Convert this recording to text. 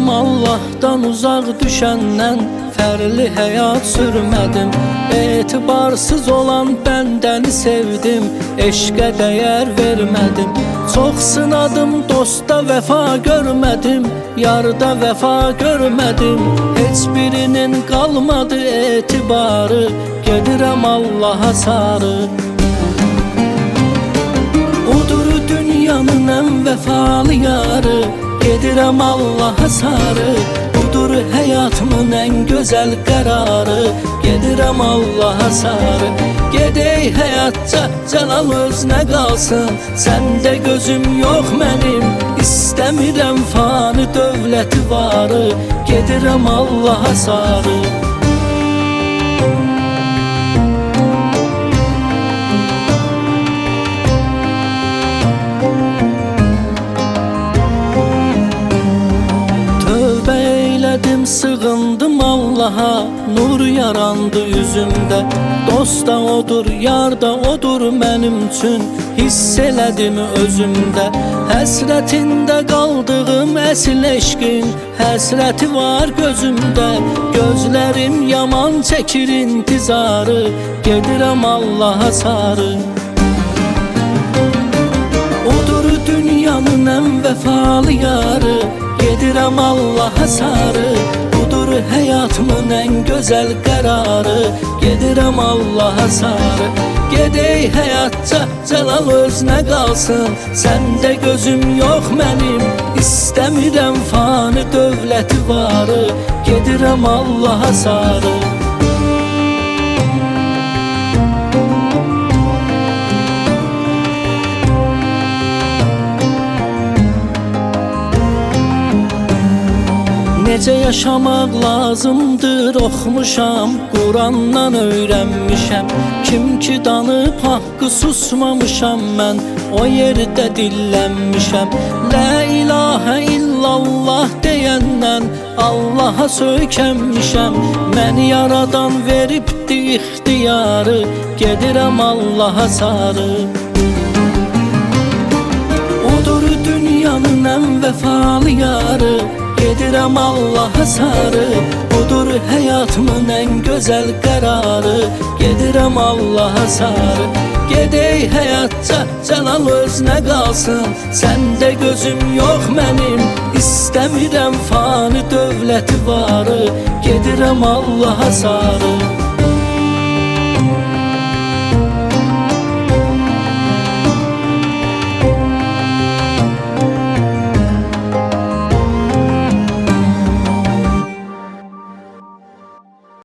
Gedirəm Allahdan uzaq düşəndən fərli həyat sürmədim. Etibarsız olan bəndəni sevdim, eşqə dəyər vermədim. Çox sınadım, dosta vəfa görmədim, yarda vəfa görmədim. Heç birinin qalmadı etibarı, gedirəm Allaha sarı. Odur dünyanın ən vəfalı yarı, gedirəm Allaha sarı. Budur həyatımın ən gözəl qərarı, gedirəm Allaha sarı. Gedək həyatca, cəlal özünə qalsın, səndə gözüm yox mənim. İstəmirəm fani dövləti varı, gedirəm Allaha sarı. Sığındım Allaha, nur yarandı üzümdə. Dost da odur, yar da odur mənim üçün, hiss elədim özümdə. Həsrətində qaldığım əsl eşqin həsrəti var gözümdə. Gözlərim yaman çəkir intizarı, gedirəm Allaha sarı. Odur dünyanın ən vəfalı yarı, gedirəm Allaha sarı. Budur həyatımın ən gözəl qərarı, gedirəm Allaha sarı. Gedək həyatca, cəlal özünə qalsın, səndə gözüm yox mənim. İstəmirəm fani dövləti varı, gedirəm Allaha sarı. Necə yaşamaq lazımdır oxumuşam, Qurandan öyrənmişəm. Kim ki danıb haqqı susmamışam mən, o yerdə dillənmişəm. La ilahə illallah deyəndən Allaha söykənmişəm. Məni yaradan veribdi ixtiyarı, gedirəm Allaha sarı. Odur dünyanın ən vəfalı yarı, gedirəm Allaha sarı. Budur həyatımın ən gözəl qərarı, gedirəm Allaha sarı. Gedək həyatca, cəlal özünə qalsın, səndə gözüm yox mənim. İstəmirəm fani dövləti varı, gedirəm Allaha sarı.